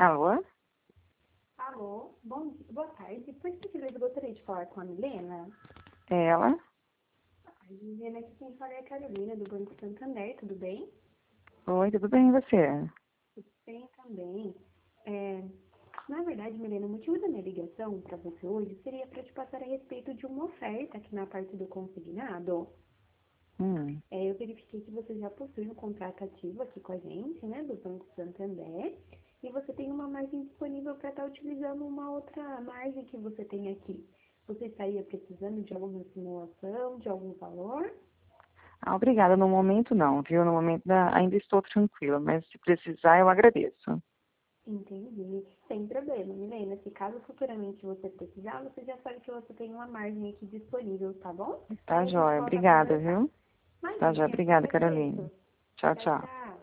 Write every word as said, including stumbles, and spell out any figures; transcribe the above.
Alô? Alô, bom dia, boa tarde. Por gentileza, eu gostaria de falar com a Milena. É ela? A Milena, aqui quem fala é a Carolina, do Banco Santander, tudo bem? Oi, tudo bem e você? Tudo bem também. É, na verdade, Milena, o motivo da minha ligação para você hoje seria para te passar a respeito de uma oferta aqui na parte do consignado. Hum. É, eu verifiquei que você já possui um contrato ativo aqui com a gente, né, do Banco Santander, e você tem uma margem disponível para estar utilizando uma outra margem que você tem aqui. Você estaria precisando de alguma simulação, de algum valor? Ah, obrigada. No momento não, viu? No momento da- ainda estou tranquila, mas se precisar eu agradeço. Entendi. Sem problema, Milena. Se caso futuramente você precisar, você já sabe que você tem uma margem aqui disponível, tá bom? Tá Aí a gente joia. volta a Obrigada, conversar. viu? Tá Imagina, joia. eu que Obrigada, Carolina. agradeço. Tchau, Tchau, tchau. tchau.